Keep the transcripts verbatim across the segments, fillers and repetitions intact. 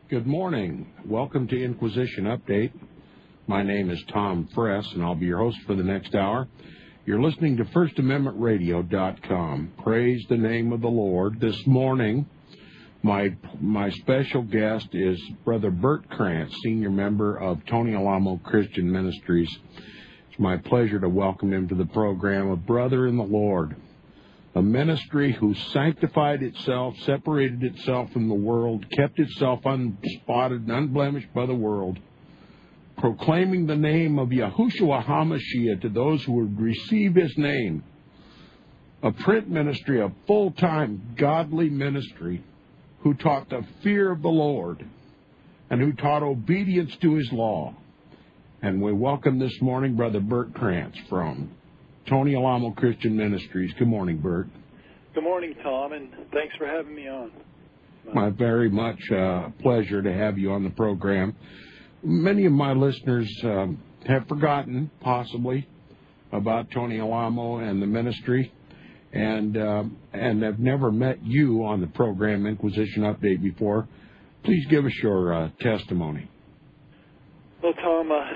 Good morning. Welcome to Inquisition Update. My name is Tom Fress, and I'll be your host for the next hour. You're listening to First Amendment Radio dot com. Praise the name of the Lord. This morning, my my special guest is Brother Bert Krantz, senior member of Tony Alamo Christian Ministries. It's my pleasure to welcome him to the program, a brother in the Lord. A ministry who sanctified itself, separated itself from the world, kept itself unspotted and unblemished by the world, proclaiming the name of Yahushua HaMashiach to those who would receive his name. A print ministry, a full-time godly ministry who taught the fear of the Lord and who taught obedience to his law. And we welcome this morning Brother Bert Krantz from Tony Alamo Christian Ministries. Good morning, Bert. Good morning, Tom, and thanks for having me on. My very much uh, pleasure to have you on the program. Many of my listeners um, have forgotten, possibly, about Tony Alamo and the ministry, and uh, and have never met you on the program Inquisition Update before. Please give us your uh, testimony. Well, Tom, uh,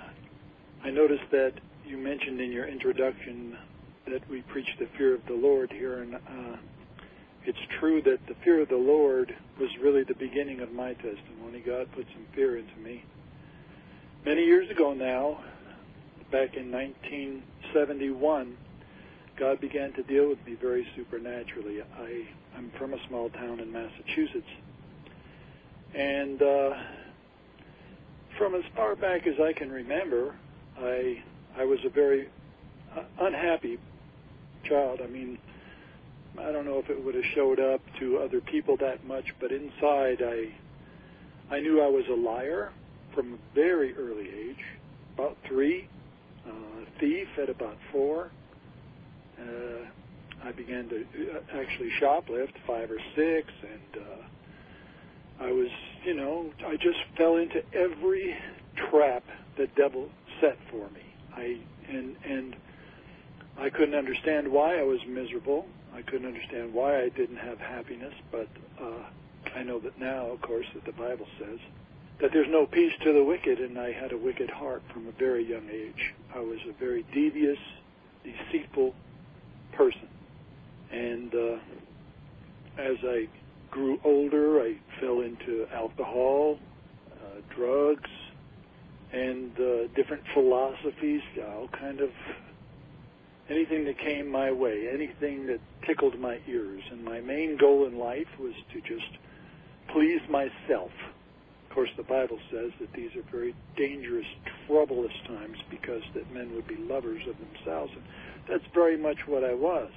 I noticed that you mentioned in your introduction that we preach the fear of the Lord here, and uh, it's true that the fear of the Lord was really the beginning of my testimony. God put some fear into me. Many years ago now, back in nineteen seventy-one, God began to deal with me very supernaturally. I, I'm from a small town in Massachusetts, and uh, from as far back as I can remember, I I was a very uh, unhappy child. I mean, I don't know if it would have showed up to other people that much, but inside I I knew I was a liar from a very early age, about three, uh, thief at about four. Uh, I began to actually shoplift, five or six, and uh, I was, you know, I just fell into every trap the devil set for me. I and and I couldn't understand why I was miserable. I couldn't understand why I didn't have happiness, but uh, I know that now, of course, that the Bible says that there's no peace to the wicked, and I had a wicked heart from a very young age. I was a very devious, deceitful person. And uh, as I grew older, I fell into alcohol, uh, drugs, and uh, different philosophies, all kind of anything that came my way, anything that tickled my ears. And my main goal in life was to just please myself. Of course, the Bible says that these are very dangerous, troublous times because that men would be lovers of themselves. And that's very much what I was.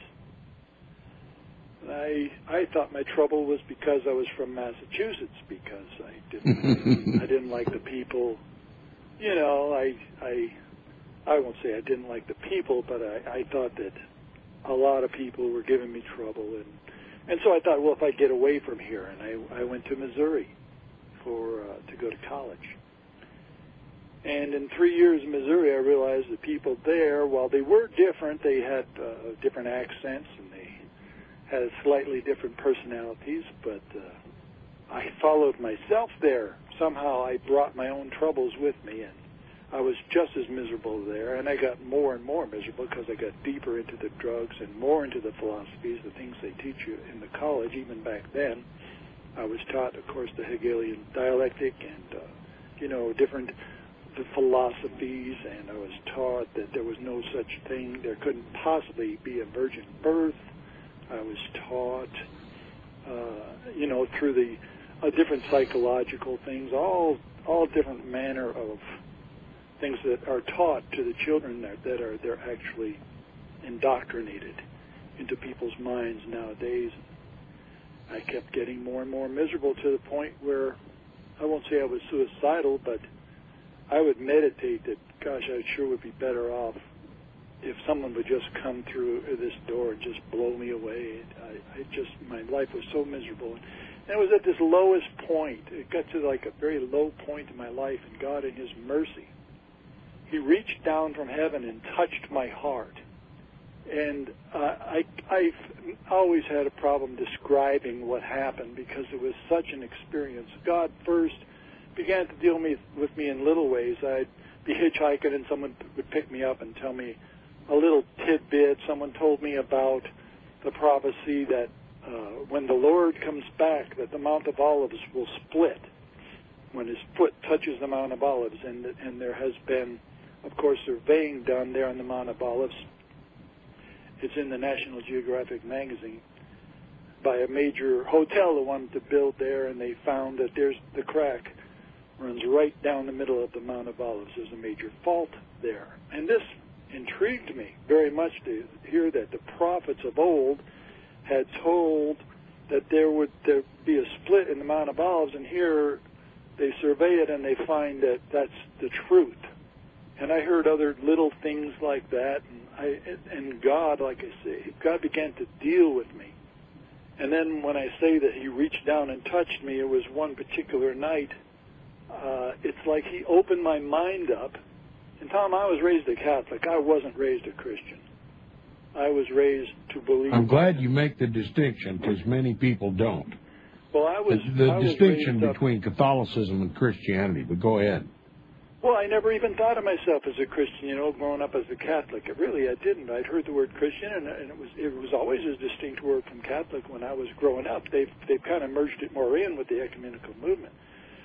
I I thought my trouble was because I was from Massachusetts, because I didn't I didn't like the people. You know, I I I won't say I didn't like the people, but I, I thought that a lot of people were giving me trouble, and and so I thought, well, if I get away from here, and I I went to Missouri for uh, to go to college. And in three years in Missouri, I realized the people there, while they were different, they had uh, different accents and they had slightly different personalities, but uh, I followed myself there. Somehow I brought my own troubles with me, and I was just as miserable there, and I got more and more miserable because I got deeper into the drugs and more into the philosophies, the things they teach you in the college, even back then. I was taught, of course, the Hegelian dialectic and, uh, you know, different the philosophies, and I was taught that there was no such thing, there couldn't possibly be a virgin birth. I was taught, uh, you know, through the uh, different psychological things, all all different manner of things that are taught to the children that, that are they're actually indoctrinated into people's minds nowadays. I kept getting more and more miserable to the point where I won't say I was suicidal, but I would meditate that, gosh, I sure would be better off if someone would just come through this door and just blow me away. I, I just, my life was so miserable. And it was at this lowest point. It got to like a very low point in my life, and God in his mercy, he reached down from heaven and touched my heart. And uh, I, I, always had a problem describing what happened because it was such an experience. God first began to deal me, with me in little ways. I'd be hitchhiking and someone would pick me up and tell me a little tidbit. Someone told me about the prophecy that uh, when the Lord comes back, that the Mount of Olives will split when his foot touches the Mount of Olives. And, and there has been, of course, surveying done there on the Mount of Olives. It's in the National Geographic magazine by a major hotel that wanted to build there, and they found that there's the crack runs right down the middle of the Mount of Olives. There's a major fault there. And this intrigued me very much to hear that the prophets of old had told that there would there be a split in the Mount of Olives, and here they survey it and they find that that's the truth. And I heard other little things like that, and I and God, like I say, God began to deal with me. And then when I say that he reached down and touched me, it was one particular night. Uh, it's like he opened my mind up. And Tom, I was raised a Catholic. I wasn't raised a Christian. I was raised to believe. I'm glad you make the distinction, because many people don't. Well, I was the, the I was distinction raised between up, Catholicism and Christianity. But go ahead. Well, I never even thought of myself as a Christian, you know, growing up as a Catholic. It really, I didn't. I'd heard the word Christian, and, and it was it was always a distinct word from Catholic when I was growing up. They've they've kind of merged it more in with the ecumenical movement.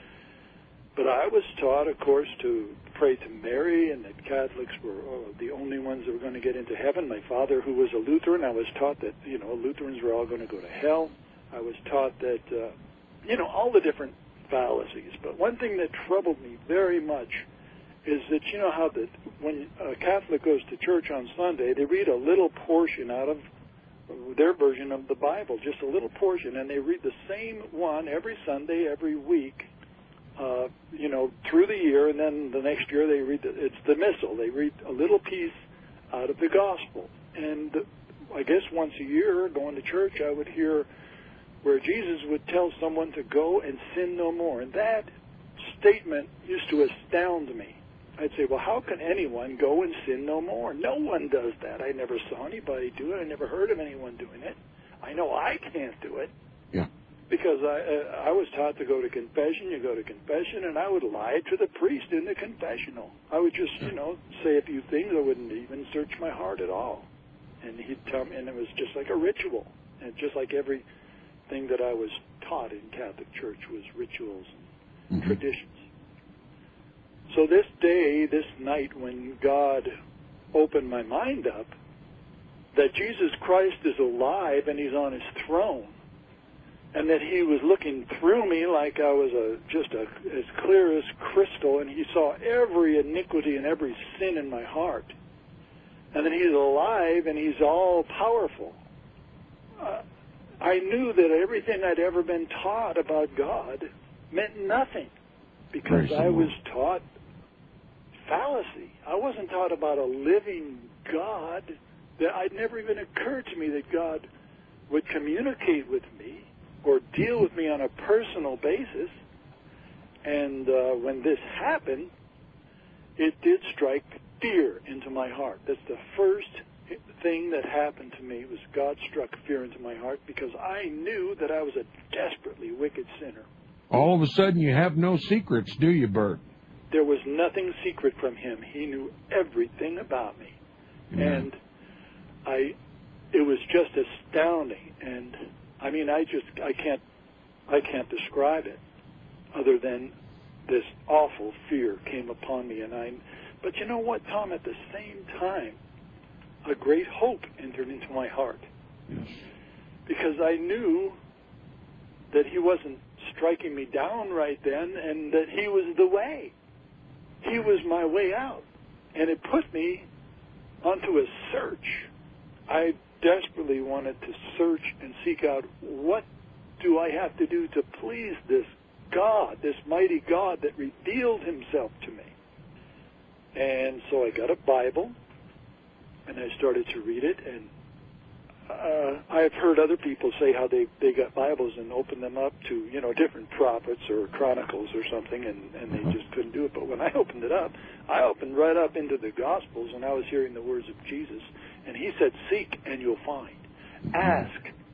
But I was taught, of course, to pray to Mary, and that Catholics were oh, the only ones that were going to get into heaven. My father, who was a Lutheran, I was taught that, you know, Lutherans were all going to go to hell. I was taught that, uh, you know, all the different fallacies. But one thing that troubled me very much is that, you know, how that when a Catholic goes to church on Sunday, they read a little portion out of their version of the Bible, just a little portion, and they read the same one every Sunday, every week, uh, you know, through the year, and then the next year they read, the, it's the Missal. They read a little piece out of the Gospel. And I guess once a year, going to church, I would hear where Jesus would tell someone to go and sin no more. And that statement used to astound me. I'd say, well, how can anyone go and sin no more? No one does that. I never saw anybody do it. I never heard of anyone doing it. I know I can't do it. Yeah. Because I uh, I was taught to go to confession. You go to confession, and I would lie to the priest in the confessional. I would just, you know, say a few things. I wouldn't even search my heart at all. And he'd tell me, and it was just like a ritual. And just like everything that I was taught in Catholic Church was rituals and mm-hmm. traditions. So this day, this night, when God opened my mind up, that Jesus Christ is alive and he's on his throne, and that he was looking through me like I was a, just a, as clear as crystal, and he saw every iniquity and every sin in my heart, and that he's alive and he's all-powerful. Uh, I knew that everything I'd ever been taught about God meant nothing, because I was taught fallacy. I wasn't taught about a living God. That I'd never even occurred to me that God would communicate with me or deal with me on a personal basis. And uh, when this happened, it did strike fear into my heart. That's the first thing that happened to me, was God struck fear into my heart, because I knew that I was a desperately wicked sinner. All of a sudden you have no secrets, do you, Bert? There was nothing secret from him. He knew everything about me. Mm-hmm. And I, it was just astounding. And I mean, I just, I can't, I can't describe it other than this awful fear came upon me. And I, but you know what, Tom, at the same time, a great hope entered into my heart. Yes. Because I knew that he wasn't striking me down right then, and that he was the way. He was my way out. And it put me onto a search. I desperately wanted to search and seek out, what do I have to do to please this God, this mighty God that revealed himself to me? And so I got a Bible, and I started to read it, and Uh, I've heard other people say how they, they got Bibles and opened them up to, you know, different prophets or chronicles or something, and, and they just couldn't do it. But when I opened it up, I opened right up into the Gospels, and I was hearing the words of Jesus. And he said, seek and you'll find. Ask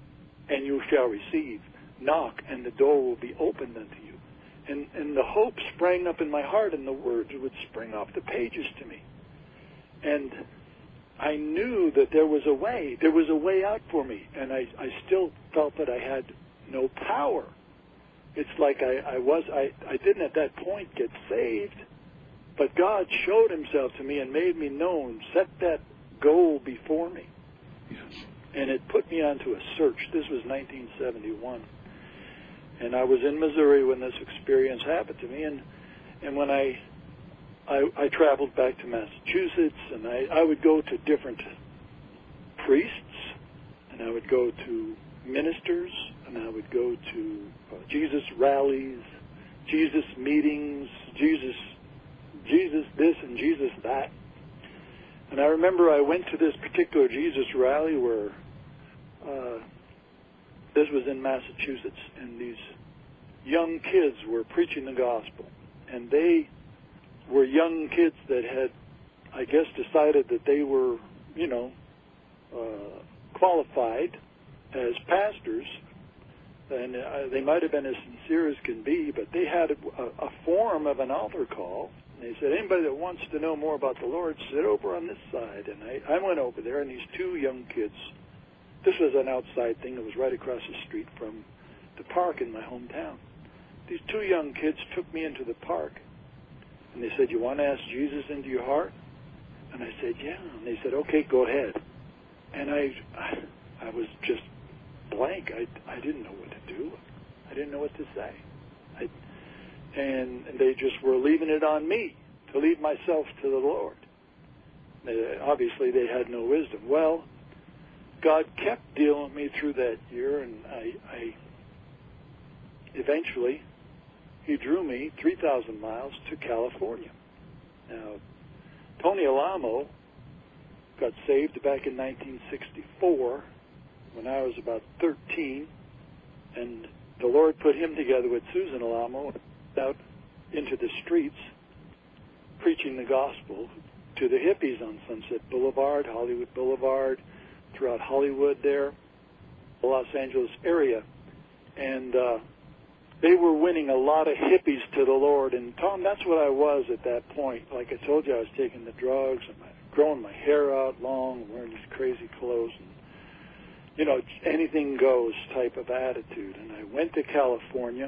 and you shall receive. Knock, and the door will be opened unto you. And, and the hope sprang up in my heart, and the words would spring off the pages to me. And I knew that there was a way. There was a way out for me, and I, I still felt that I had no power. It's like I, I was, I, I didn't at that point get saved, but God showed himself to me and made me known, set that goal before me. Yes. And it put me onto a search. This was nineteen seventy-one. And I was in Missouri when this experience happened to me. And, and when I, I I traveled back to Massachusetts, and I, I would go to different priests, and I would go to ministers, and I would go to uh, Jesus rallies, Jesus meetings, Jesus, Jesus this and Jesus that. And I remember I went to this particular Jesus rally where uh, this was in Massachusetts, and these young kids were preaching the gospel. And they were young kids that had, I guess, decided that they were, you know, uh, qualified as pastors. And uh, they might have been as sincere as can be, but they had a, a form of an altar call. And they said, anybody that wants to know more about the Lord, sit over on this side. And I, I went over there, and these two young kids, this was an outside thing that was right across the street from the park in my hometown. These two young kids took me into the park, and they said, you want to ask Jesus into your heart? And I said, yeah. And they said, okay, go ahead. And I, I, I was just blank. I, I didn't know what to do. I didn't know what to say. I, and, and they just were leaving it on me to lead myself to the Lord. They, obviously, they had no wisdom. Well, God kept dealing with me through that year, and I, I eventually, he drew me three thousand miles to California. Now, Tony Alamo got saved back in nineteen sixty-four when I was about thirteen, and the Lord put him together with Susan Alamo out into the streets preaching the gospel to the hippies on Sunset Boulevard, Hollywood Boulevard, throughout Hollywood there, the Los Angeles area. And uh, they were winning a lot of hippies to the Lord. And, Tom, that's what I was at that point. Like I told you, I was taking the drugs and my, growing my hair out long and wearing these crazy clothes. And, you know, anything goes type of attitude. And I went to California,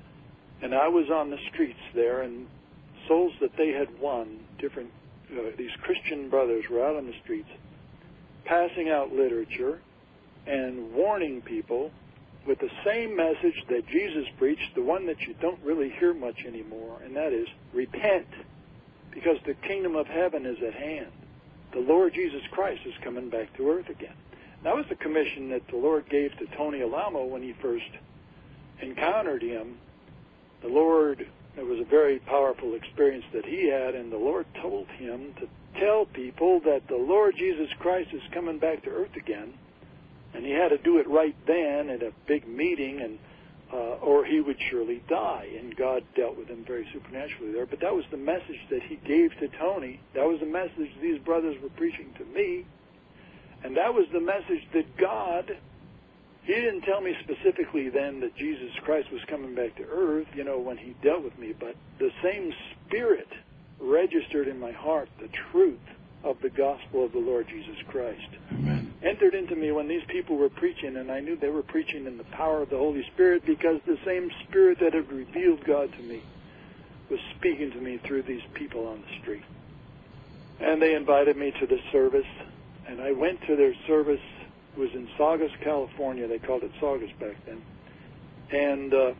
and I was on the streets there, and souls that they had won, different, uh, these Christian brothers were out on the streets passing out literature and warning people with the same message that Jesus preached, the one that you don't really hear much anymore, and that is, repent, because the kingdom of heaven is at hand. The Lord Jesus Christ is coming back to earth again. That was the commission that the Lord gave to Tony Alamo when he first encountered him. The Lord, it was a very powerful experience that he had, and the Lord told him to tell people that the Lord Jesus Christ is coming back to earth again, and he had to do it right then at a big meeting, and uh, or he would surely die. And God dealt with him very supernaturally there. But that was the message that he gave to Tony. That was the message these brothers were preaching to me, and that was the message that God. He didn't tell me specifically then that Jesus Christ was coming back to earth, you know, when he dealt with me, but the same Spirit registered in my heart the truth of the gospel of the Lord Jesus Christ. Amen. Entered into me when these people were preaching, and I knew they were preaching in the power of the Holy Spirit, because the same Spirit that had revealed God to me was speaking to me through these people on the street. And they invited me to the service, and I went to their service. It was in Saugus, California. They called it Saugus back then. And uh,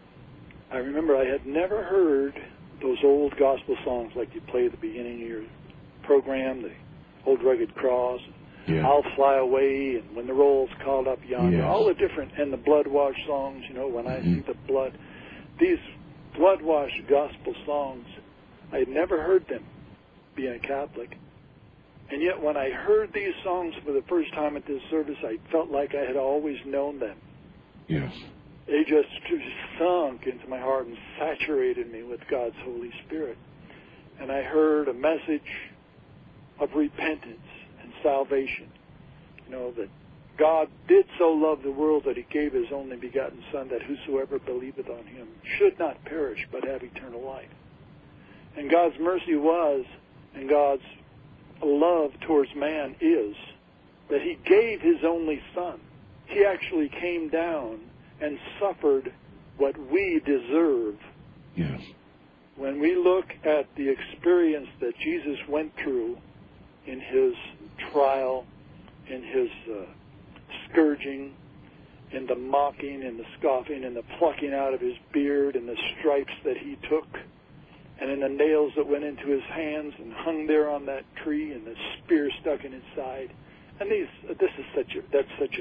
I remember I had never heard those old gospel songs like you play at the beginning of your program, the Old Rugged Cross, yeah. I'll Fly Away, and When the Roll's Called Up Yonder, yes. all the different, and the blood wash songs, you know, When I mm-hmm. See the Blood. These blood wash gospel songs, I had never heard them being a Catholic. And yet when I heard these songs for the first time at this service, I felt like I had always known them. Yes. They just sunk into my heart and saturated me with God's Holy Spirit. And I heard a message of repentance and salvation. You know, that God did so love the world that he gave his only begotten Son, that whosoever believeth on him should not perish, but have eternal life. And God's mercy was, and God's love towards man is, that he gave his only Son. He actually came down and suffered what we deserve. Yes. When we look at the experience that Jesus went through in his trial, in his uh, scourging, in the mocking and the scoffing and the plucking out of his beard and the stripes that he took, and in the nails that went into his hands and hung there on that tree, and the spear stuck in his side. And these, this is such a, that's such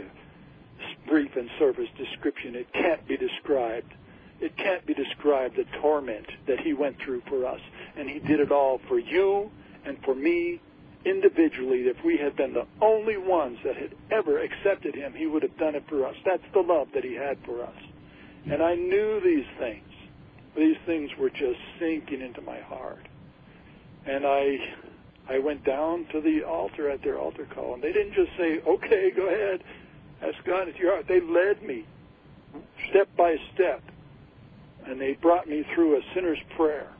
a brief and surface description. It can't be described. It can't be described, the torment that he went through for us. And he did it all for you and for me individually. If we had been the only ones that had ever accepted him, he would have done it for us. That's the love that he had for us. And I knew these things. These things were just sinking into my heart. And I I went down to the altar at their altar call, and they didn't just say, okay, go ahead, ask God into your heart. They led me step by step, and they brought me through a sinner's prayer.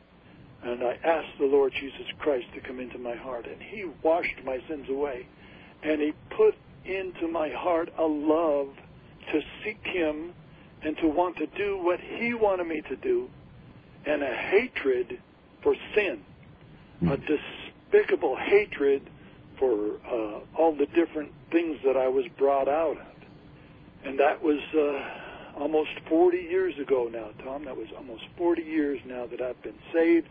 And I asked the Lord Jesus Christ to come into my heart, and he washed my sins away. And he put into my heart a love to seek him and to want to do what he wanted me to do, and a hatred for sin, a despicable hatred for uh, all the different things that I was brought out of. And that was uh, almost forty years ago now, Tom. That was almost forty years now that I've been saved.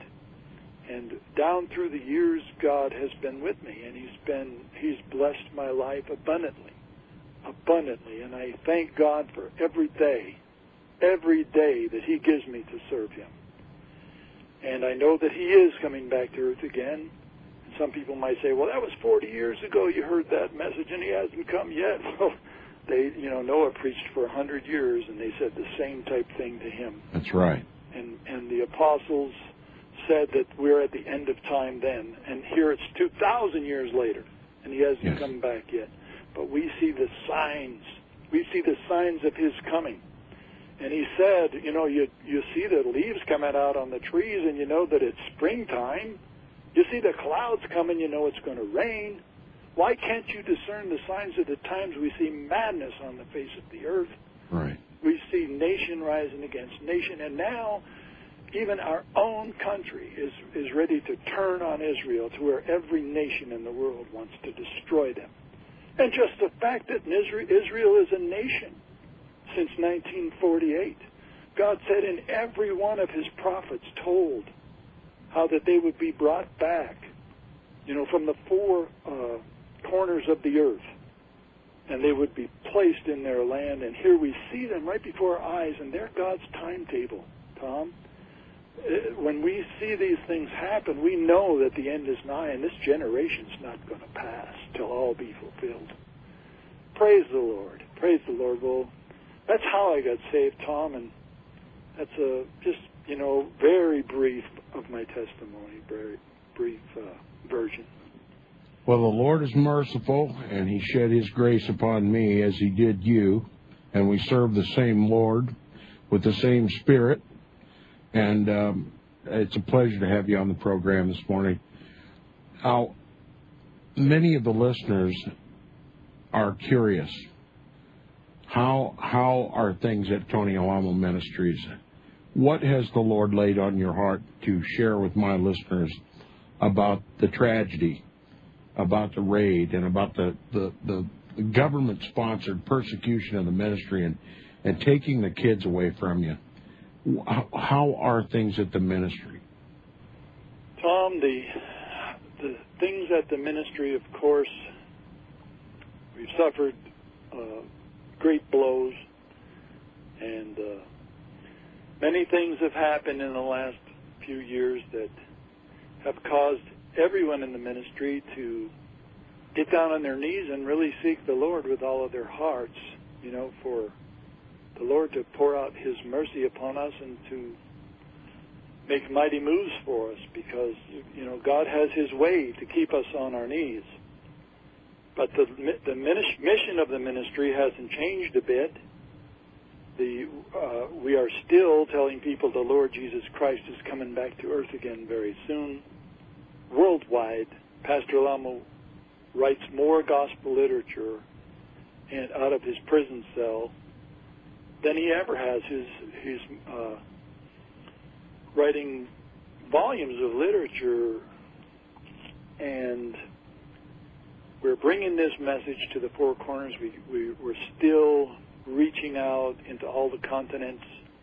And down through the years, God has been with me, and he's been he's blessed my life abundantly, abundantly. And I thank God for every day, every day that he gives me to serve him. And I know that he is coming back to earth again. And some people might say, well, that was forty years ago you heard that message, and he hasn't come yet. Well, they, you know, Noah preached for a hundred years, and they said the same type thing to him. That's right. And and the apostles said that we're at the end of time then, and here it's two thousand years later, and he hasn't yes. come back yet. But we see the signs. We see the signs of his coming. And he said, you know, you you see the leaves coming out on the trees, and you know that it's springtime. You see the clouds coming, you know it's going to rain. Why can't you discern the signs of the times? We see madness on the face of the earth. Right. We see nation rising against nation, and now even our own country is, is ready to turn on Israel, to where every nation in the world wants to destroy them. And just the fact that Israel, Israel is a nation since nineteen forty-eight. God said in every one of his prophets told how that they would be brought back, you know, from the four uh, corners of the earth, and they would be placed in their land. And here we see them right before our eyes, and they're God's timetable, Tom. When we see these things happen, we know that the end is nigh, and this generation's not going to pass till all be fulfilled. Praise the Lord. Praise the Lord. Well, that's how I got saved, Tom, and that's a just, you know, very brief of my testimony, very brief uh, version. Well, the Lord is merciful, and he shed his grace upon me as he did you, and we serve the same Lord with the same Spirit. And um, it's a pleasure to have you on the program this morning. Now, many of the listeners are curious. How how are things at Tony Alamo Ministries? What has the Lord laid on your heart to share with my listeners about the tragedy, about the raid, and about the, the, the, the government-sponsored persecution of the ministry and, and taking the kids away from you? How are things at the ministry? Tom, the the things at the ministry, of course, we've suffered uh, great blows, and uh, many things have happened in the last few years that have caused everyone in the ministry to get down on their knees and really seek the Lord with all of their hearts, you know, for the Lord to pour out his mercy upon us and to make mighty moves for us, because, you know, God has his way to keep us on our knees. But the the mission of the ministry hasn't changed a bit. The uh, we are still telling people the Lord Jesus Christ is coming back to earth again very soon. Worldwide, Pastor Alamo writes more gospel literature and out of his prison cell than he ever has. His his uh, writing volumes of literature, and we're bringing this message to the four corners. We, we we're still reaching out into all the continents,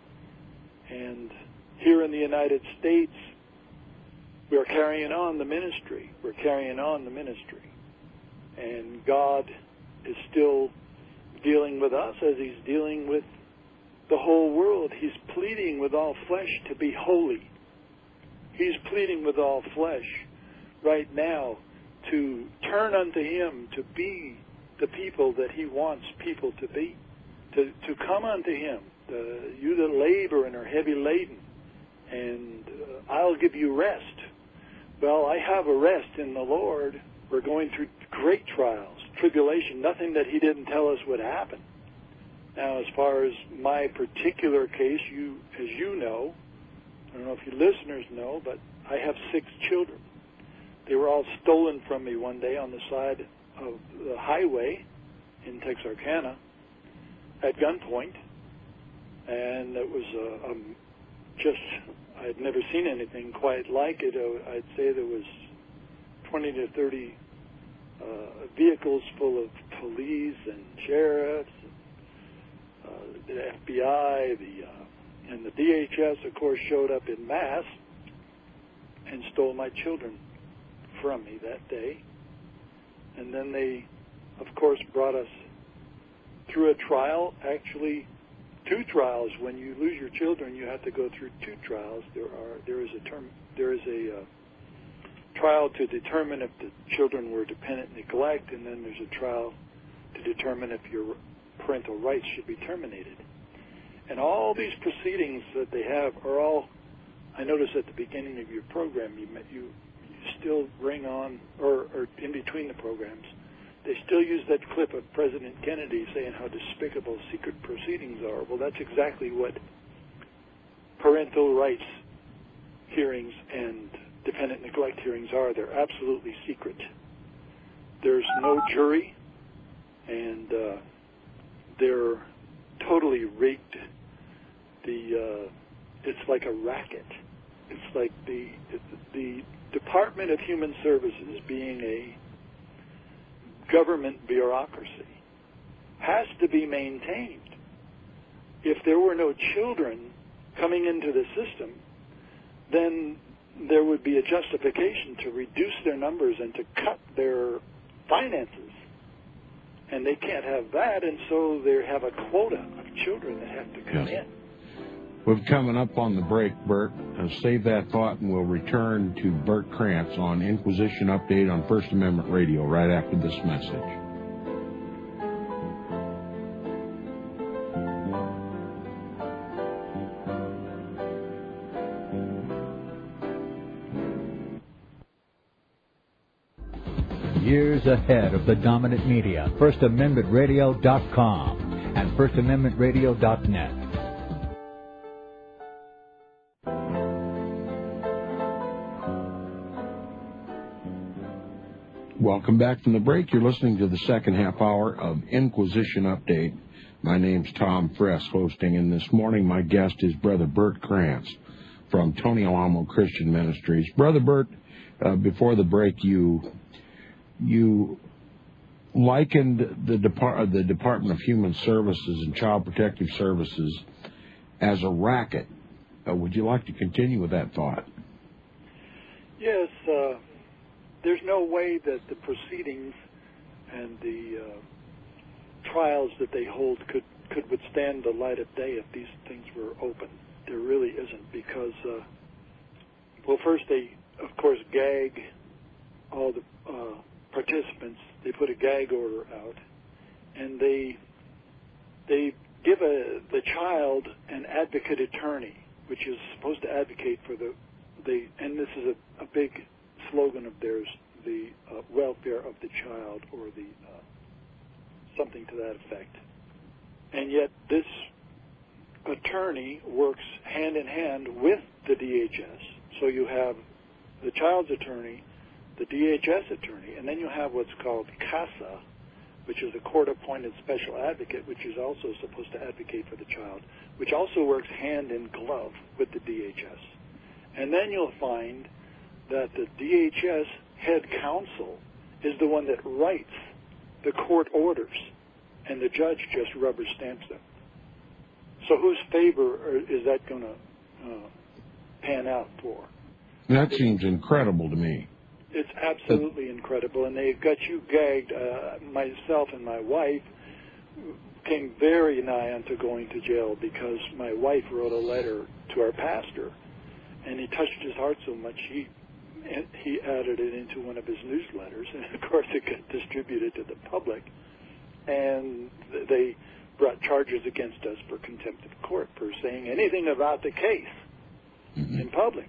and here in the United States, we're carrying on the ministry. We're carrying on the ministry. And God is still dealing with us as he's dealing with the whole world. He's pleading with all flesh to be holy. He's pleading with all flesh right now to turn unto him, to be the people that he wants people to be, to, to come unto him, uh, you that labor and are heavy laden, and uh, I'll give you rest. Well, I have a rest in the Lord. We're going through great trials, tribulation, nothing that he didn't tell us would happen. Now, as far as my particular case, you, as you know, I don't know if your listeners know, but I have six children. They were all stolen from me one day on the side of the highway in Texarkana at gunpoint, and it was uh, um, just, I'd never seen anything quite like it. I'd say there was twenty to thirty uh, vehicles full of police and sheriffs, uh, the F B I, the uh, and the D H S, of course, showed up in mass and stole my children from me that day. And then they, of course, brought us through a trial, actually two trials. When you lose your children, you have to go through two trials. There are there is a term there is a uh, trial to determine if the children were dependent neglect, and then there's a trial to determine if your parental rights should be terminated. And all these proceedings that they have are all, I noticed at the beginning of your program, you you, you still bring on, or, or in between the programs, they still use that clip of President Kennedy saying how despicable secret proceedings are. Well, that's exactly what parental rights hearings and dependent neglect hearings are. They're absolutely secret. There's no jury, and uh, they're totally rigged. The uh, it's like a racket. It's like the the Department of Human Services, being a government bureaucracy, has to be maintained. If there were no children coming into the system, then there would be a justification to reduce their numbers and to cut their finances. And they can't have that, and so they have a quota of children that have to come yes. in. We're coming up on the break, Bert. Uh, save that thought, and we'll return to Bert Krantz on Inquisition Update on First Amendment Radio right after this message. Years ahead of the dominant media, First Amendment Radio dot com and First Amendment Radio dot net. Welcome back from the break. You're listening to the second half hour of Inquisition Update. My name's Tom Fress, hosting, and this morning my guest is Brother Bert Krantz from Tony Alamo Christian Ministries. Brother Bert, uh, before the break, you you likened the, Depart- the Department of Human Services and Child Protective Services as a racket. Uh, would you like to continue with that thought? Yes. Uh, there's no way that the proceedings and the uh, trials that they hold could, could withstand the light of day if these things were open. There really isn't, because, uh, well, first they, of course, gag all the uh, participants. They put a gag order out, and they they give a, the child an advocate attorney, which is supposed to advocate for the, they, and this is a, a big slogan of theirs, the uh, welfare of the child or the uh, something to that effect. And yet this attorney works hand in hand with the D H S. So you have the child's attorney, the D H S attorney, and then you have what's called CASA, which is a court-appointed special advocate, which is also supposed to advocate for the child, which also works hand in glove with the D H S. And then you'll find that the D H S head counsel is the one that writes the court orders, and the judge just rubber stamps them. So whose favor is that going to uh, pan out for? That seems incredible to me. It's absolutely incredible, and they've got you gagged. Uh, myself and my wife came very nigh onto going to jail because my wife wrote a letter to our pastor, and he touched his heart so much he he added it into one of his newsletters, and of course it got distributed to the public, and they brought charges against us for contempt of court for saying anything about the case mm-hmm. in public.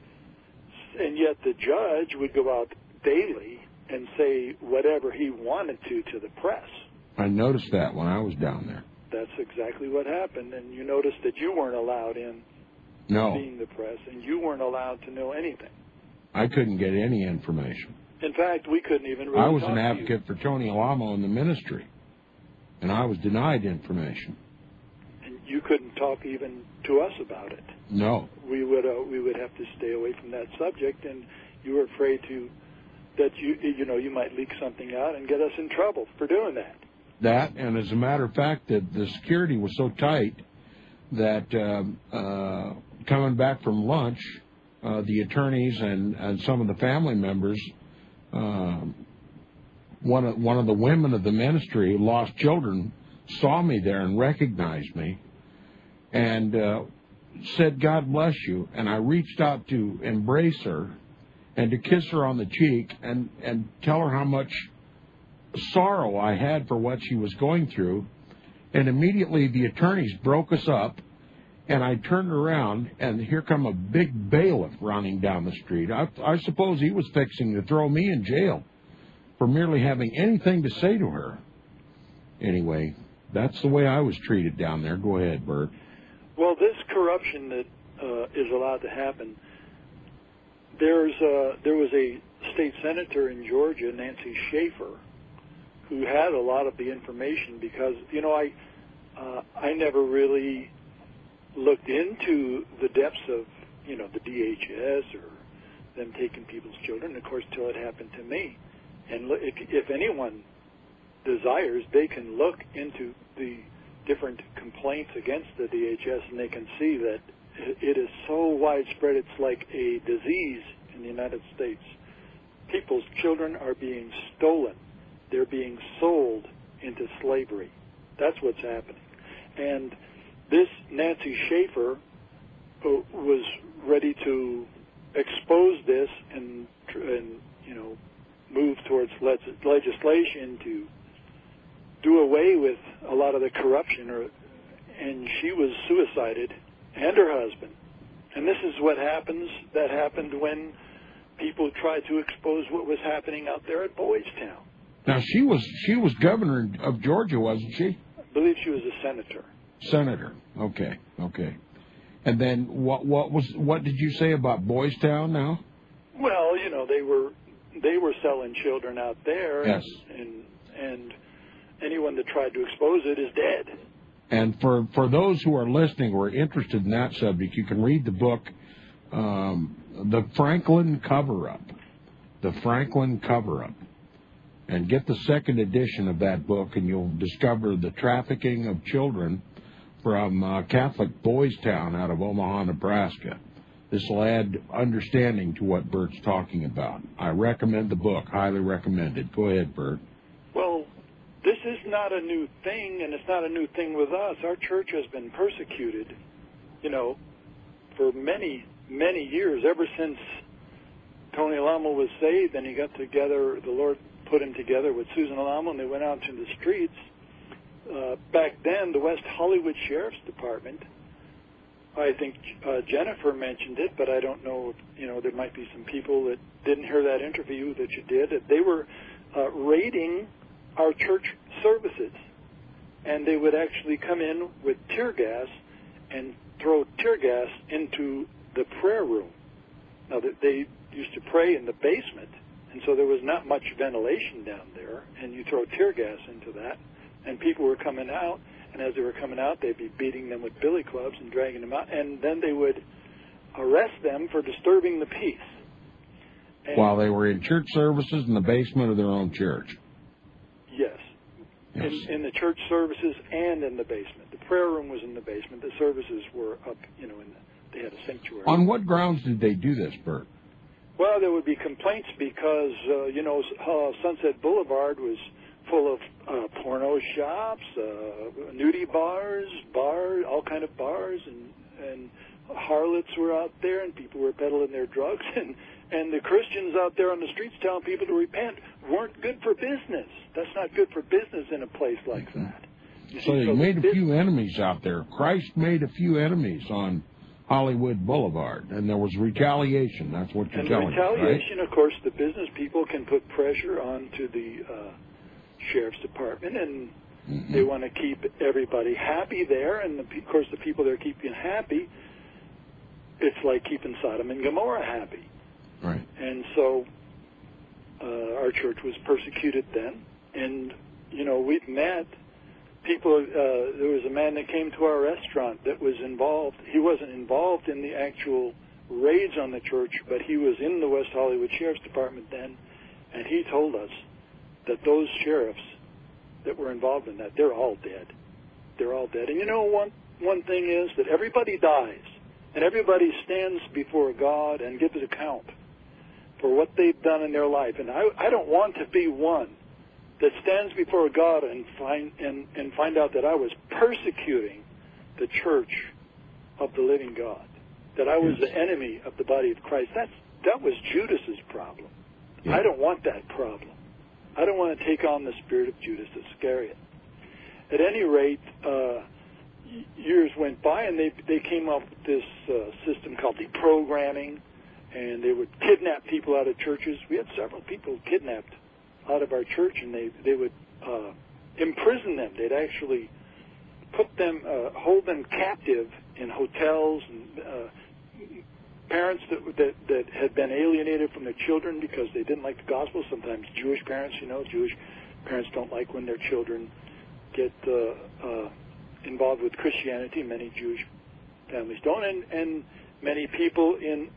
And yet the judge would go out daily and say whatever he wanted to to the press. I noticed that when I was down there. That's exactly what happened. And you noticed that you weren't allowed in no. being the press, and you weren't allowed to know anything. I couldn't get any information. In fact, we couldn't even really I was talk an to advocate you. for Tony Alamo in the ministry, and I was denied information. And you couldn't talk even to us about it. No. We would uh, we would have to stay away from that subject, and you were afraid to that you you know you might leak something out and get us in trouble for doing that. That, and as a matter of fact, that the security was so tight that um, uh, coming back from lunch, uh, the attorneys and, and some of the family members, uh, one of one of the women of the ministry who lost children saw me there and recognized me, and uh, said, "God bless you." And I reached out to embrace her and to kiss her on the cheek and, and tell her how much sorrow I had for what she was going through. And immediately the attorneys broke us up, and I turned around, and here come a big bailiff running down the street. I, I suppose he was fixing to throw me in jail for merely having anything to say to her. Anyway, that's the way I was treated down there. Go ahead, Bert. Well, this corruption that uh, is allowed to happen, there's uh, there was a state senator in Georgia, Nancy Schaefer, who had a lot of the information because, you know, I uh, I never really looked into the depths of, you know, the D H S or them taking people's children, of course, till it happened to me. And if, if anyone desires, they can look into the different complaints against the D H S, and they can see that it is so widespread, it's like a disease in the United States. People's children are being stolen. They're being sold into slavery. That's what's happening. And this Nancy Schaefer was ready to expose this and, and you know, move towards legislation to do away with a lot of the corruption, or, and she was suicided, and her husband. And this is what happens, that happened when people tried to expose what was happening out there at Boys Town. Now, she was she was governor of Georgia, wasn't she? I believe she was a senator. Senator. Okay, okay. And then what what was what did you say about Boys Town now? Well, you know, they were they were selling children out there. Yes. And and, and anyone that tried to expose it is dead. And for, for those who are listening who are interested in that subject, you can read the book, um, The Franklin Cover-Up. The Franklin Cover-Up. And get the second edition of that book, and you'll discover the trafficking of children from uh, Catholic Boys Town out of Omaha, Nebraska. This will add understanding to what Bert's talking about. I recommend the book, highly recommended. Go ahead, Bert. Well, this is not a new thing, and it's not a new thing with us. Our church has been persecuted, you know, for many, many years, ever since Tony Alamo was saved, and he got together, the Lord put him together with Susan Alamo, and they went out to the streets. Uh, back then, the West Hollywood Sheriff's Department I think uh, Jennifer mentioned it, but I don't know. If, you know, there might be some people that didn't hear that interview that you did. They were uh, raiding our church services, and they would actually come in with tear gas and throw tear gas into the prayer room. Now, they used to pray in the basement, and so there was not much ventilation down there, and you throw tear gas into that, and people were coming out. And as they were coming out, they'd be beating them with billy clubs and dragging them out. And then they would arrest them for disturbing the peace. And while they were in church services in the basement of their own church. Yes. yes. In, in the church services and in the basement. The prayer room was in the basement. The services were up, you know, in the, they had a sanctuary. On what grounds did they do this, Bert? Well, there would be complaints because, uh, you know, uh, Sunset Boulevard was full of uh, porno shops, uh, nudie bars, bars, all kind of bars, and and harlots were out there, and people were peddling their drugs, and and the Christians out there on the streets telling people to repent weren't good for business. That's not good for business in a place like that. You so see, they so made a business, few enemies out there. Christ made a few enemies on Hollywood Boulevard, and there was retaliation. That's what you're and telling me, right? retaliation, of course, the business people can put pressure onto the uh, Sheriff's Department, and mm-hmm. they want to keep everybody happy there, and the, of course the people they're keeping happy, it's like keeping Sodom and Gomorrah happy. Right. And so uh, our church was persecuted then, and, you know, we've met people, uh, there was a man that came to our restaurant that was involved, he wasn't involved in the actual raids on the church, but he was in the West Hollywood Sheriff's Department then, and he told us that those sheriffs that were involved in that, they're all dead. They're all dead. And you know, one one thing is that everybody dies, and everybody stands before God and gives account for what they've done in their life. And I, I don't want to be one that stands before God and find and, and find out that I was persecuting the church of the living God, that I was the enemy of the body of Christ. That's that was Judas's problem. Yeah. I don't want that problem. I don't want to take on the spirit of Judas Iscariot. At any rate, uh, years went by, and they they came up with this uh, system called deprogramming, and they would kidnap people out of churches. We had several people kidnapped out of our church, and they they would uh, imprison them. They'd actually put them, uh, hold them captive in hotels, and uh, parents that, that that had been alienated from their children because they didn't like the gospel. Sometimes Jewish parents, you know, Jewish parents don't like when their children get uh, uh, involved with Christianity. Many Jewish families don't, and, and many people in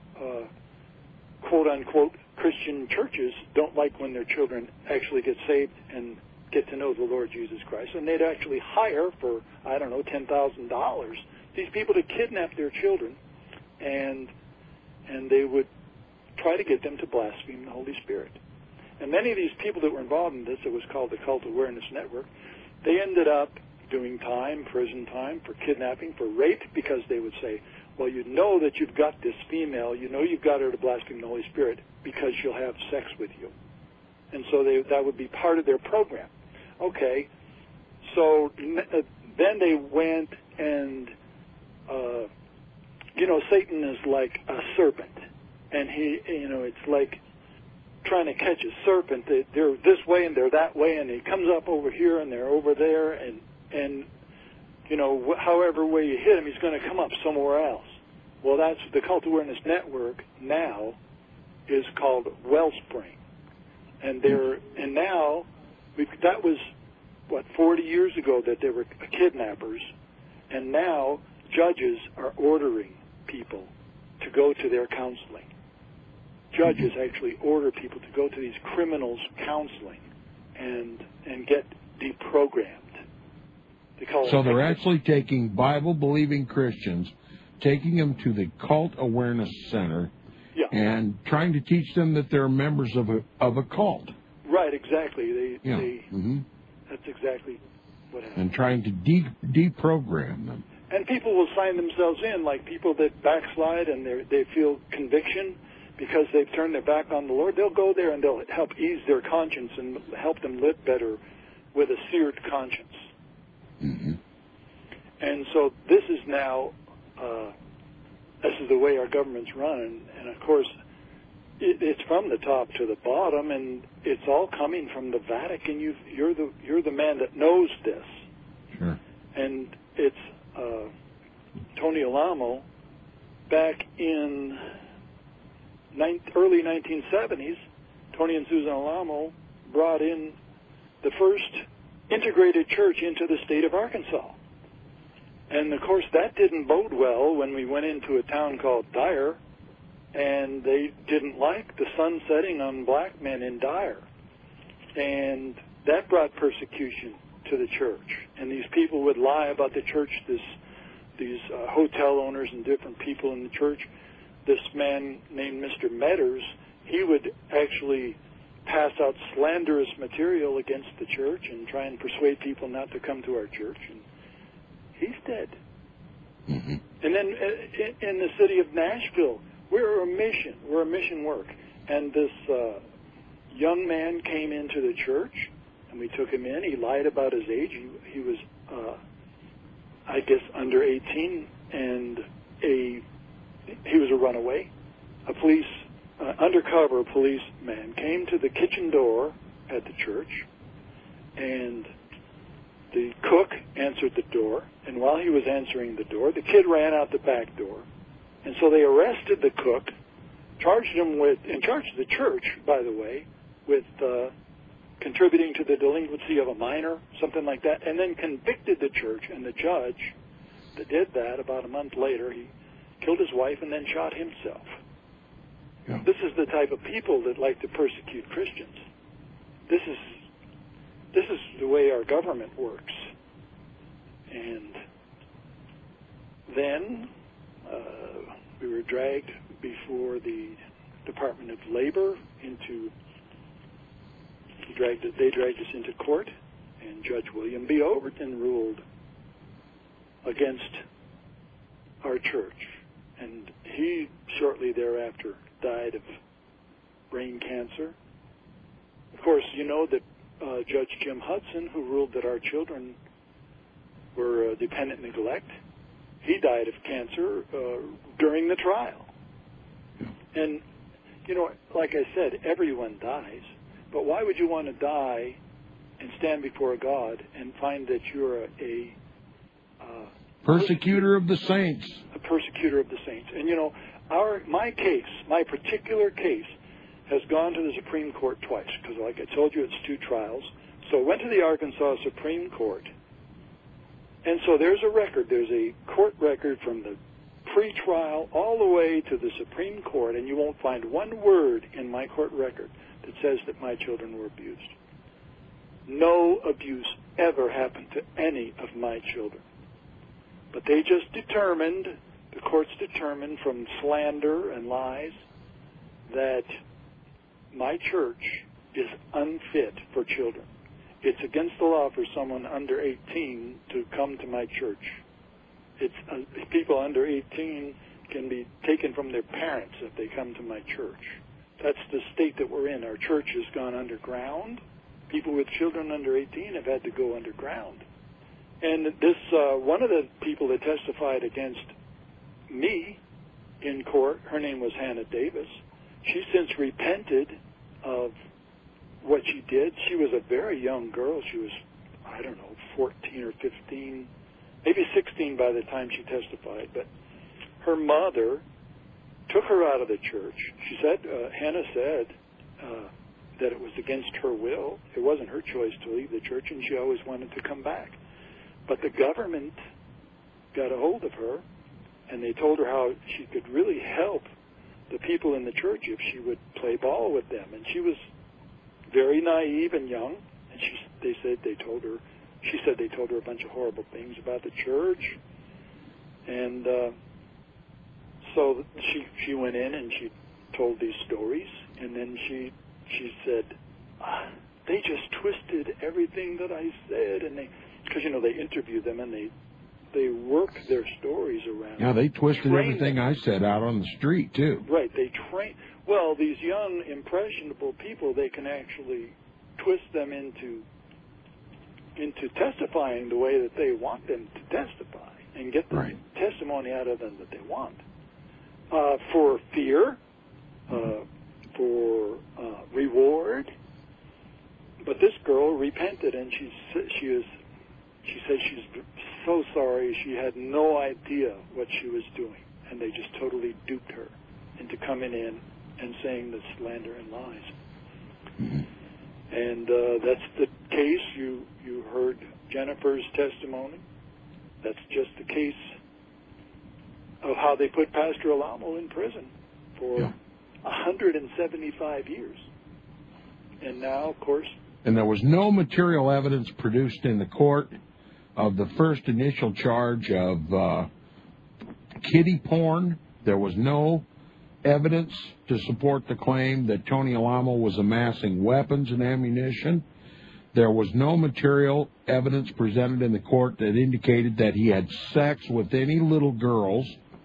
uh, quote-unquote Christian churches don't like when their children actually get saved and get to know the Lord Jesus Christ. And they'd actually hire for, I don't know, ten thousand dollars these people to kidnap their children, and and they would try to get them to blaspheme the Holy Spirit. And many of these people that were involved in this, it was called the Cult Awareness Network, they ended up doing time, prison time, for kidnapping, for rape, because they would say, well, you know that you've got this female, you know you've got her to blaspheme the Holy Spirit because she'll have sex with you. And so they, that would be part of their program. Okay, so then they went and, uh, you know, Satan is like a serpent. And he, you know, it's like trying to catch a serpent. They, they're this way and they're that way, and he comes up over here and they're over there, and, and you know, wh- however way you hit him, he's going to come up somewhere else. Well, that's the Cult Awareness Network now is called Wellspring. And they're, and now, we've, that was, what, forty years ago that they were kidnappers, and now judges are ordering people to go to their counseling. Judges actually order people to go to these criminals' counseling and and get deprogrammed. They call so it they're actually taking Bible-believing Christians, taking them to the Cult Awareness Center, yeah. and trying to teach them that they're members of a of a cult. Right, exactly. They, yeah. they mm-hmm. That's exactly what happened. And trying to de- deprogram them. And people will sign themselves in, like people that backslide and they they feel conviction because they've turned their back on the Lord. They'll go there and they'll help ease their conscience and help them live better with a seared conscience. Mm-hmm. And so this is now uh, this is the way our government's run, and, and of course, it, it's from the top to the bottom, and it's all coming from the Vatican. You've, you're the you're the man that knows this, Sure. and it's uh, Tony Alamo back in nine, early nineteen seventies. Tony and Susan Alamo brought in the first integrated church into the state of Arkansas. And, of course, that didn't bode well when we went into a town called Dyer, and they didn't like the sun setting on black men in Dyer. And that brought persecution to the church. And these people would lie about the church, this, these uh, hotel owners and different people in the church. This man named Mister Metters, he would actually pass out slanderous material against the church and try and persuade people not to come to our church. And he's dead. Mm-hmm. And then in the city of Nashville, we're a mission. We're a mission work. And this uh, young man came into the church, and we took him in. He lied about his age. He, he was, uh, I guess, under eighteen, and a he was a runaway. A police, uh, undercover policeman came to the kitchen door at the church, and the cook answered the door, and while he was answering the door, the kid ran out the back door. And so they arrested the cook, charged him with, and charged the church, by the way, with uh, contributing to the delinquency of a minor, something like that, and then convicted the church. And the judge that did that, about a month later, he killed his wife and then shot himself. Yeah. This is the type of people that like to persecute Christians. This is This is the way our government works. And then uh, we were dragged before the Department of Labor into, dragged, they dragged us into court, and Judge William B. Overton ruled against our church. And he shortly thereafter died of brain cancer. Of course, you know that Uh, Judge Jim Hudson, who ruled that our children were uh, dependent neglect, he died of cancer uh, during the trial. And, you know, like I said, everyone dies. But why would you want to die and stand before God and find that you're a, a uh, persecutor of the saints? A persecutor of the saints. And, you know, our my case, my particular case, has gone to the Supreme Court twice, because like I told you, it's two trials. So I went to the Arkansas Supreme Court, and so there's a record. There's a court record from the pre-trial all the way to the Supreme Court, and you won't find one word in my court record that says that my children were abused. No abuse ever happened to any of my children. But they just determined, the courts determined from slander and lies, that my church is unfit for children. It's against the law for someone under eighteen to come to my church. It's uh, people under eighteen can be taken from their parents if they come to my church. That's the state that we're in. Our church has gone underground. People with children under eighteen have had to go underground. And this uh, one of the people that testified against me in court, her name was Hannah Davis. She's since repented of what she did. She was a very young girl. She was, I don't know, fourteen or fifteen, maybe sixteen by the time she testified. But her mother took her out of the church. She said, uh, Hannah said uh, that it was against her will. It wasn't her choice to leave the church, and she always wanted to come back. But the government got a hold of her, and they told her how she could really help the people in the church if she would play ball with them. And she was very naive and young, and she, they said they told her, she said they told her a bunch of horrible things about the church. And uh, so she she went in and she told these stories, and then she she said, ah, they just twisted everything that I said, and they, because you know they interview them and they they work their stories around. Yeah, they twisted train everything them. I said out on the street, too. Right, they train. Well, these young, impressionable people, they can actually twist them into into testifying the way that they want them to testify and get the right. testimony out of them that they want. uh, for fear, uh, for uh, reward. But this girl repented, and she she is she said she's so sorry. She had no idea what she was doing, and they just totally duped her into coming in and saying the slander and lies. Mm-hmm. And uh, that's the case. You you heard Jennifer's testimony. That's just the case of how they put Pastor Alamo in prison for yeah. one hundred seventy-five years. And now, of course... And there was no material evidence produced in the court of the first initial charge of uh, kiddie porn. There was no evidence to support the claim that Tony Alamo was amassing weapons and ammunition. There was no material evidence presented in the court that indicated that he had sex with any little girls.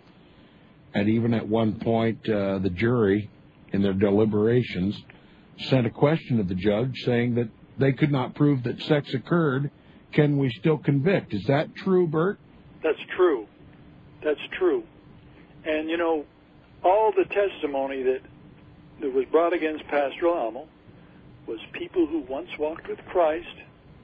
And even at one point, uh, the jury, in their deliberations, sent a question to the judge saying that they could not prove that sex occurred. Can we still convict? Is that true, Bert? That's true. That's true. And, you know, all the testimony that, that was brought against Pastor Alamo was people who once walked with Christ,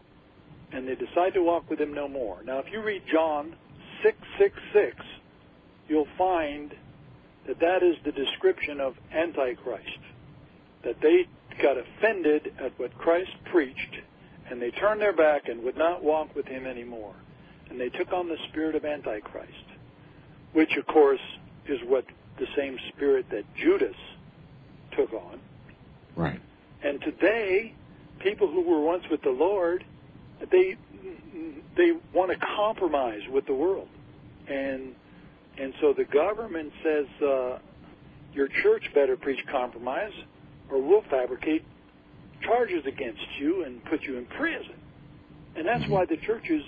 and they decide to walk with him no more. Now, if you read John six six six, you'll find that that is the description of Antichrist, that they got offended at what Christ preached, and they turned their back and would not walk with him anymore. And they took on the spirit of Antichrist, which, of course, is what the same spirit that Judas took on. Right. And today, people who were once with the Lord, they they want to compromise with the world. And and so the government says, uh, your church better preach compromise, or we'll fabricate charges against you and put you in prison. And that's why the churches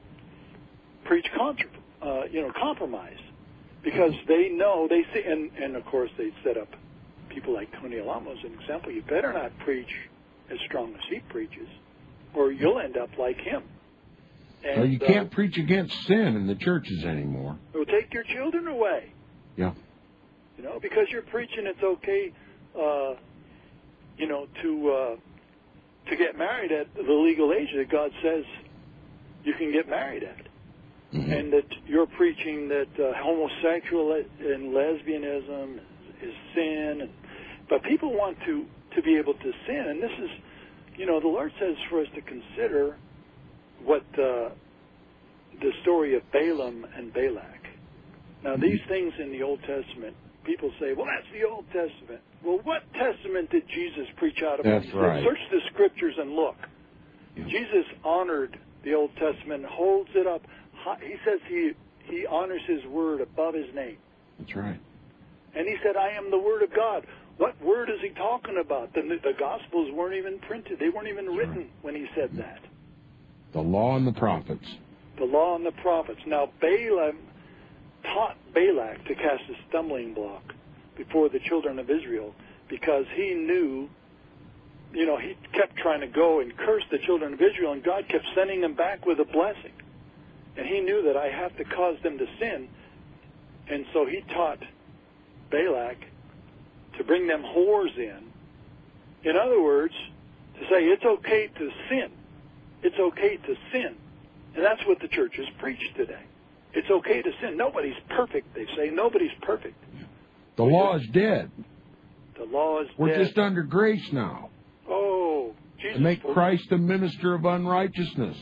preach contra, uh, you know, compromise, because they know, they see, and, and of course they set up people like Tony Alamo as an example. You better not preach as strong as he preaches, or you'll end up like him. And, well, you can't uh, preach against sin in the churches anymore. It'll take your children away. Yeah. You know, because you're preaching it's okay, uh, you know, to uh, to get married at the legal age that God says you can get married at. Mm-hmm. And that you're preaching that uh, homosexual and lesbianism is, is sin. And, but people want to, to be able to sin. And this is, you know, the Lord says for us to consider what uh, the story of Balaam and Balak. Now, these things in the Old Testament, people say, well, that's the Old Testament. Well, what testament did Jesus preach out of? That's right. Search the Scriptures and look. Yeah. Jesus honored the Old Testament, holds it up. He says he, he honors his word above his name. That's right. And he said, I am the Word of God. What word is he talking about? The, the Gospels weren't even printed. They weren't even written right. when he said that. The law and the prophets. The law and the prophets. Now, Balaam taught Balak to cast a stumbling block before the children of Israel because he knew, you know, he kept trying to go and curse the children of Israel, and God kept sending them back with a blessing. And he knew that I have to cause them to sin. And so he taught Balak to bring them whores in. In other words, to say it's okay to sin. It's okay to sin. And that's what the churches preach today. It's okay to sin. Nobody's perfect, they say. Nobody's perfect. The law is dead. The law is We're dead. We're just under grace now. Oh, Jesus. To make Christ a minister of unrighteousness.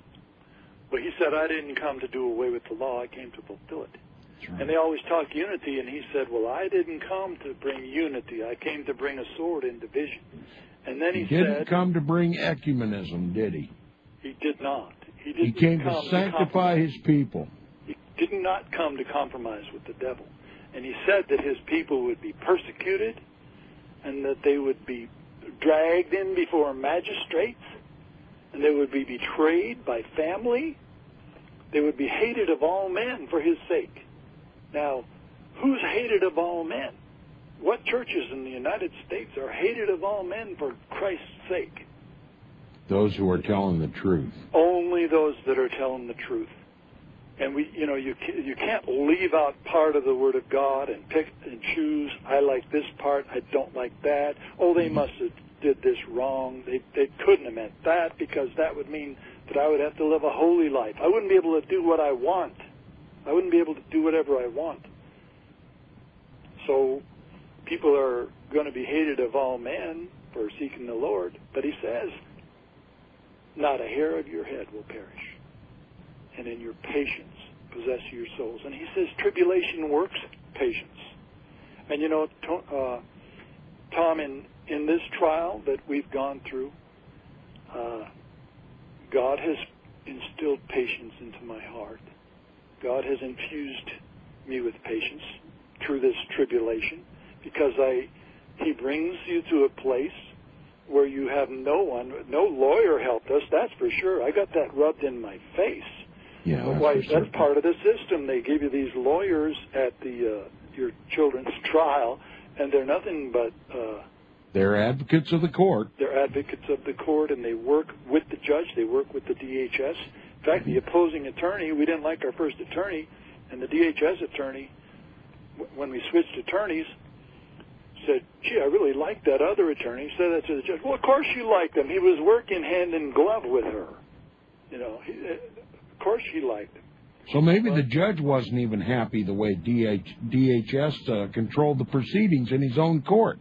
But he said, I didn't come to do away with the law. I came to fulfill it. Right. And they always talk unity, and he said, well, I didn't come to bring unity. I came to bring a sword in division. And then he, he didn't said... come to bring ecumenism, did he? He did not. He, didn't he came come to sanctify to his people. He did not come to compromise with the devil. And he said that his people would be persecuted and that they would be dragged in before magistrates and they would be betrayed by family. They would be hated of all men for his sake. Now, who's hated of all men? What churches in the United States are hated of all men for Christ's sake? Those who are telling the truth. Only those that are telling the truth. And we, you know, you can't, you can't leave out part of the Word of God and pick and choose. I like this part. I don't like that. Oh, they must have did this wrong. They they couldn't have meant that, because that would mean that I would have to live a holy life. I wouldn't be able to do what I want. I wouldn't be able to do whatever I want. So people are going to be hated of all men for seeking the Lord. But he says, not a hair of your head will perish. And in your patience possess your souls. And he says tribulation works patience. And you know, uh, Tom, in, in this trial that we've gone through, uh, God has instilled patience into my heart. God has infused me with patience through this tribulation, because I, he brings you to a place where you have no one, no lawyer helped us, that's for sure. I got that rubbed in my face. Yeah, that's, why, that's that's part of the system. They give you these lawyers at the uh, your children's trial, and they're nothing but... Uh, they're advocates of the court. They're advocates of the court, and they work with the judge. They work with the D H S. In fact, the opposing attorney, we didn't like our first attorney, and the D H S attorney, w- when we switched attorneys, said, gee, I really like that other attorney. Said that to the judge. Well, of course you liked him. He was working hand in glove with her. You know, he, of course she liked him. So maybe well, the judge wasn't even happy the way D H S uh, controlled the proceedings in his own court.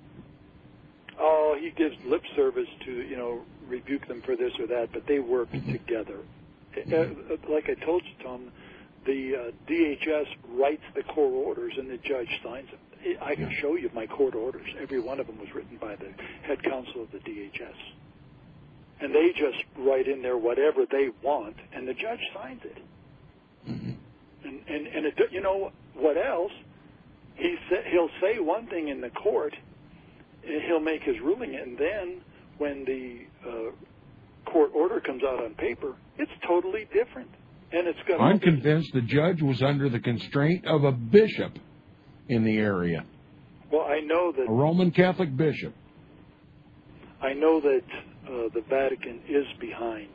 Oh, he gives lip service to, you know, rebuke them for this or that, but they work mm-hmm. together. Mm-hmm. Uh, like I told you, Tom, the uh, D H S writes the court orders and the judge signs them. I can yeah. show you my court orders. Every one of them was written by the head counsel of the D H S. And they just write in there whatever they want, and the judge signs it. Mm-hmm. And, and, and it, you know, what else? He sa- he'll say one thing in the court, and he'll make his ruling, and then when the uh, court order comes out on paper, it's totally different. And it's got. I'm convinced the judge was under the constraint of a bishop in the area. Well, I know that... A Roman Catholic bishop. I know that uh, the Vatican is behind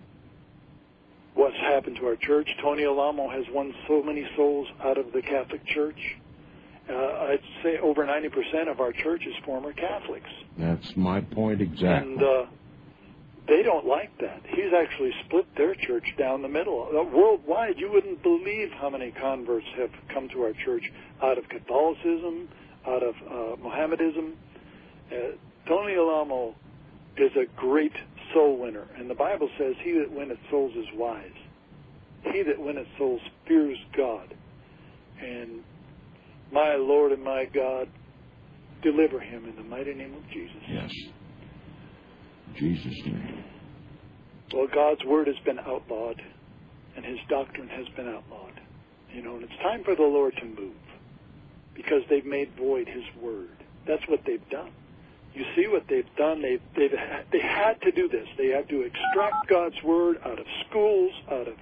what's happened to our church. Tony Alamo has won so many souls out of the Catholic Church. Uh, I'd say over ninety percent of our church is former Catholics. That's my point exactly. And uh, they don't like that. He's actually split their church down the middle. Uh, worldwide, you wouldn't believe how many converts have come to our church out of Catholicism, out of uh, Mohammedanism. Uh, Tony Alamo is a great soul winner. And the Bible says, he that winneth souls is wise. He that winneth souls fears God. And my Lord and my God, deliver him in the mighty name of Jesus. Yes. Jesus' name. Well, God's word has been outlawed, and his doctrine has been outlawed. You know, and it's time for the Lord to move, because they've made void his word. That's what they've done. You see what they've done? They've, they've, they had to do this. They had to extract God's word out of schools, out of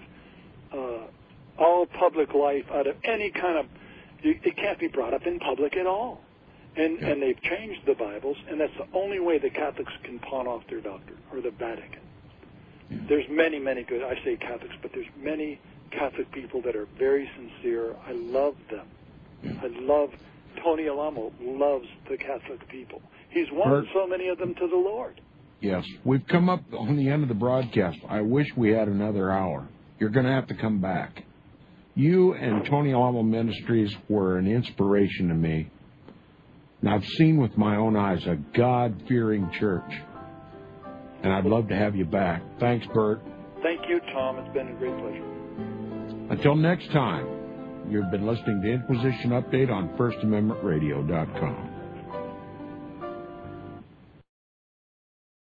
uh, all public life, out of any kind of... It can't be brought up in public at all. And, yeah. and they've changed the Bibles, and that's the only way the Catholics can pawn off their doctrine, or the Vatican. Yeah. There's many, many good... I say Catholics, but there's many Catholic people that are very sincere. I love them. Yeah. I love... Tony Alamo loves the Catholic people. He's won Bert, so many of them to the Lord. Yes. We've come up on the end of the broadcast. I wish we had another hour. You're going to have to come back. You and Tony Alamo Ministries were an inspiration to me. And I've seen with my own eyes a God-fearing church. And I'd love to have you back. Thanks, Bert. Thank you, Tom. It's been a great pleasure. Until next time, you've been listening to Inquisition Update on First Amendment Radio dot com.